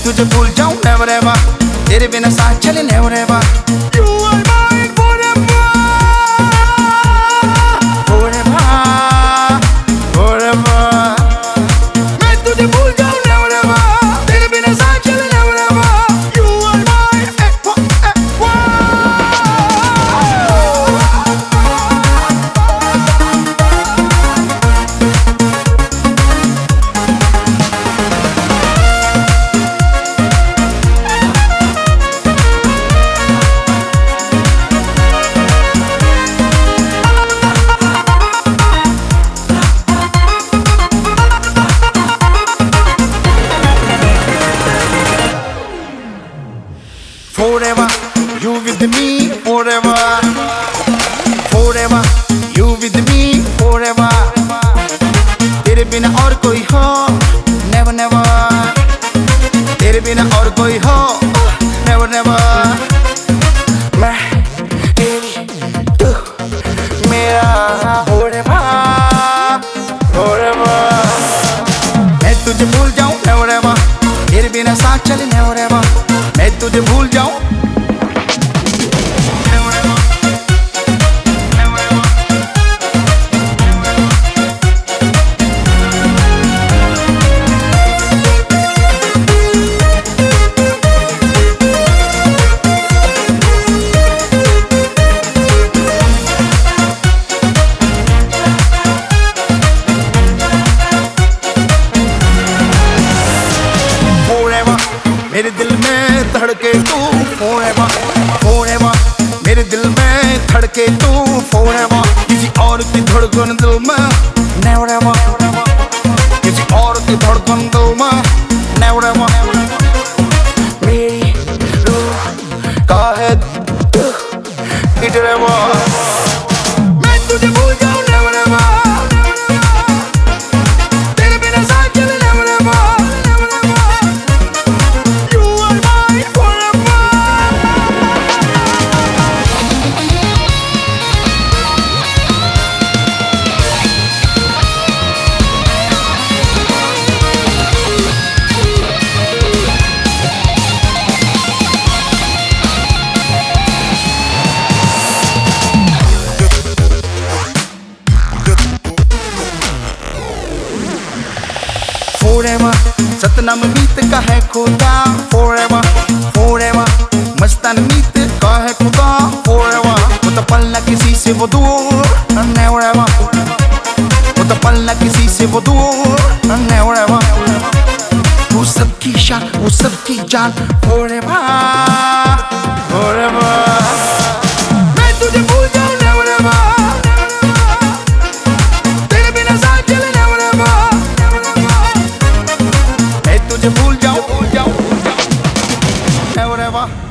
तुझे भूल जाऊं never ever, तेरे बिना सांस चले never ever. You are mine forever, forever, forever. मैं तुझे भूल जाऊं never ever, तेरे बिना सांस चले never ever. You are mine forever. Forever, you with me forever. Forever, you with me forever. तेरे बिना और कोई हो never never. तेरे बिना और कोई हो never never. मैं तेरी तू मेरा forever, forever. मैं तुझे भूल जाऊं never ever, तेरे बिना सांस चले never ever. मैं तुझे भूल जाऊं मेरे दिल में धड़के तू forever, forever. मेरे दिल में धड़के तू forever. किसी और की धड़कन दिल में never ever. किसी और की धड़कन दिल में never ever. मेरी रूह का है तू इधर मैं तुझे भूल जाऊं never ever. तेरे बिना सांस चले never ever. Forever, सतनाम मीत का है खुदा forever, forever. मस्तान मीत का है खुदा forever. वो तो पलना किसी से वो दूर never ever. वो तो पलना किसी से वो दूर never ever. वो सबकी शान, वो सबकी जान forever, forever. मैं तुझे भूल जाऊं never ever. तेरे बिना सांस चले never ever. तुझे भूल जाऊं never ever.